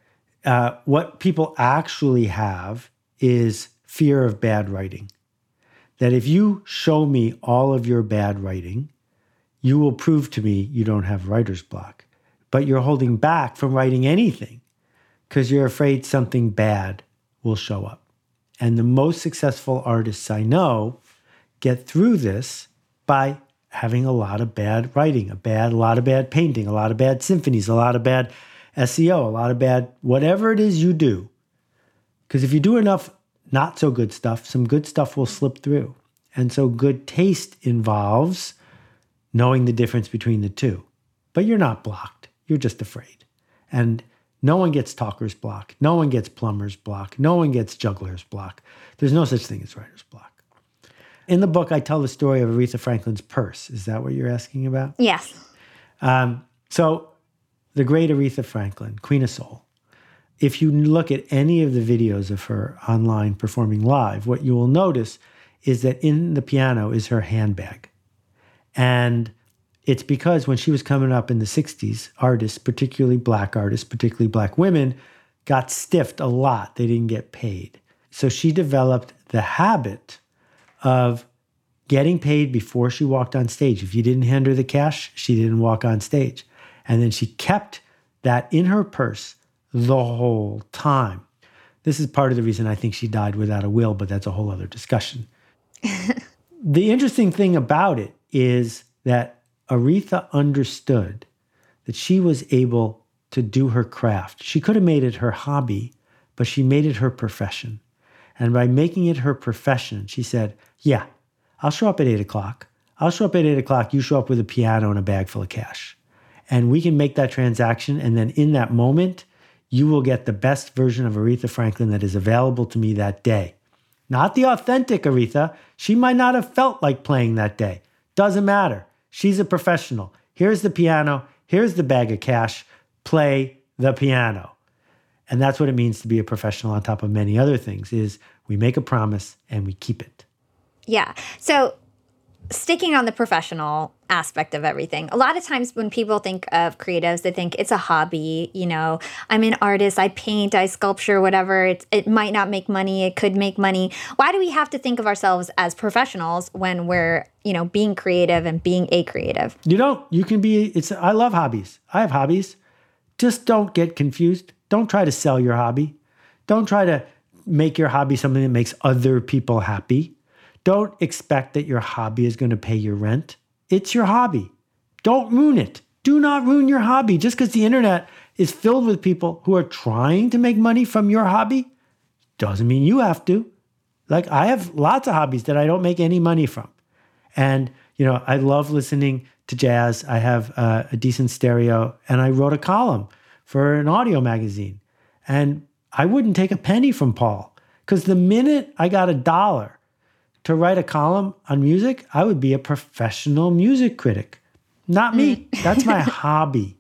Uh, what people actually have is fear of bad writing. That if you show me all of your bad writing, you will prove to me you don't have writer's block. But you're holding back from writing anything because you're afraid something bad will show up. And the most successful artists I know get through this by having a lot of bad writing, a bad, a lot of bad painting, a lot of bad symphonies, a lot of bad S E O, a lot of bad, whatever it is you do. Because if you do enough not so good stuff, some good stuff will slip through. And so good taste involves knowing the difference between the two. But you're not blocked. You're just afraid. And no one gets talker's block. No one gets plumber's block. No one gets juggler's block. There's no such thing as writer's block. In the book, I tell the story of Aretha Franklin's purse. Is that what you're asking about? Yes. Um, so the great Aretha Franklin, Queen of Soul, if you look at any of the videos of her online performing live, what you will notice is that in the piano is her handbag. And it's because when she was coming up in the sixties, artists, particularly black artists, particularly black women, got stiffed a lot. They didn't get paid. So she developed the habit of getting paid before she walked on stage. If you didn't hand her the cash, she didn't walk on stage. And then she kept that in her purse the whole time. This is part of the reason I think she died without a will, but that's a whole other discussion. The interesting thing about it is that Aretha understood that she was able to do her craft. She could have made it her hobby, but she made it her profession. And by making it her profession, she said, yeah, I'll show up at eight o'clock. I'll show up at eight o'clock. You show up with a piano and a bag full of cash. And we can make that transaction. And then in that moment, you will get the best version of Aretha Franklin that is available to me that day. Not the authentic Aretha. She might not have felt like playing that day. Doesn't matter. She's a professional. Here's the piano. Here's the bag of cash. Play the piano. And that's what it means to be a professional on top of many other things, is we make a promise and we keep it. Yeah. So sticking on the professional aspect of everything, a lot of times when people think of creatives, they think it's a hobby. You know, I'm an artist, I paint, I sculpture, whatever. It's, it might not make money. It could make money. Why do we have to think of ourselves as professionals when we're, you know, being creative and being a creative? You don't. You can be, it's, I love hobbies. I have hobbies. Just don't get confused. Don't try to sell your hobby. Don't try to make your hobby something that makes other people happy. Don't expect that your hobby is going to pay your rent. It's your hobby. Don't ruin it. Do not ruin your hobby. Just because the internet is filled with people who are trying to make money from your hobby doesn't mean you have to. Like, I have lots of hobbies that I don't make any money from. And, you know, I love listening to jazz. I have uh, a decent stereo, and I wrote a column for an audio magazine. And I wouldn't take a penny from Paul, because the minute I got a dollar to write a column on music, I would be a professional music critic. Not me. That's my hobby.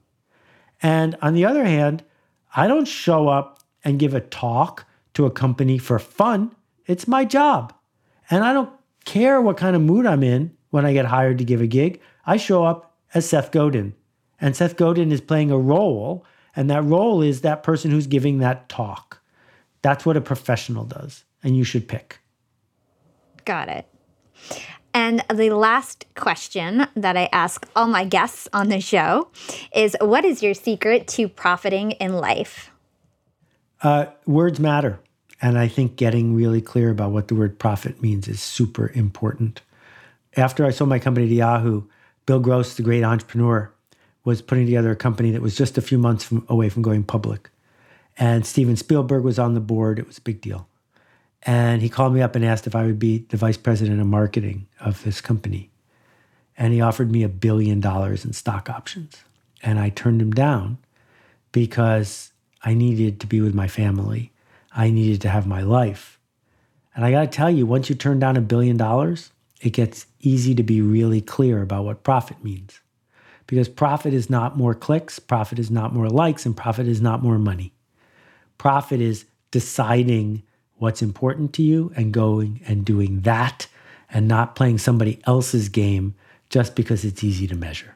And on the other hand, I don't show up and give a talk to a company for fun. It's my job. And I don't care what kind of mood I'm in when I get hired to give a gig. I show up as Seth Godin. And Seth Godin is playing a role, and that role is that person who's giving that talk. That's what a professional does, and you should pick. Got it. And the last question that I ask all my guests on the show is, what is your secret to profiting in life? Uh, words matter. And I think getting really clear about what the word profit means is super important. After I sold my company to Yahoo, Bill Gross, the great entrepreneur, was putting together a company that was just a few months from, away from going public. And Steven Spielberg was on the board. It was a big deal. And he called me up and asked if I would be the vice president of marketing of this company. And he offered me a billion dollars in stock options. And I turned him down because I needed to be with my family. I needed to have my life. And I got to tell you, once you turn down a billion dollars, it gets easy to be really clear about what profit means. Because profit is not more clicks, profit is not more likes, and profit is not more money. Profit is deciding what's important to you and going and doing that, and not playing somebody else's game just because it's easy to measure.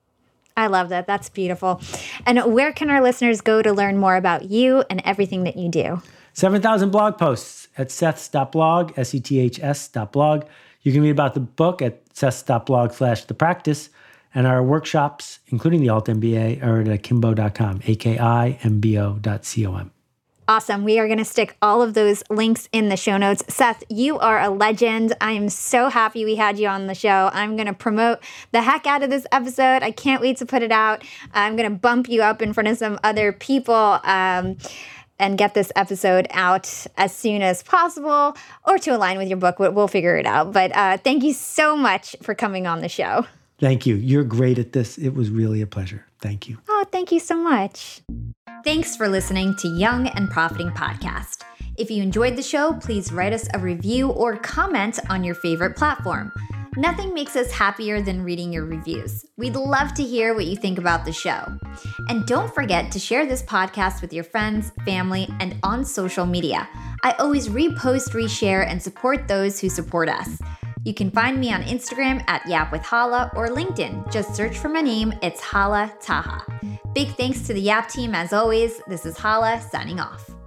I love that. That's beautiful. And where can our listeners go to learn more about you and everything that you do? seven thousand blog posts at seths dot blog, S E T H S dot blog. You can read about the book at seths dot blog slash the practice. And our workshops, including the Alt M B A, are at akimbo dot com, A K I M B O dot C O M. Awesome. We are going to stick all of those links in the show notes. Seth, you are a legend. I am so happy we had you on the show. I'm going to promote the heck out of this episode. I can't wait to put it out. I'm going to bump you up in front of some other people um, and get this episode out as soon as possible, or to align with your book. We'll figure it out. But uh, thank you so much for coming on the show. Thank you. You're great at this. It was really a pleasure. Thank you. Oh, thank you so much. Thanks for listening to Young and Profiting Podcast. If you enjoyed the show, please write us a review or comment on your favorite platform. Nothing makes us happier than reading your reviews. We'd love to hear what you think about the show. And don't forget to share this podcast with your friends, family, and on social media. I always repost, reshare, and support those who support us. You can find me on Instagram at Yap with Hala or LinkedIn. Just search for my name. It's Hala Taha. Big thanks to the Yap team as always. This is Hala signing off.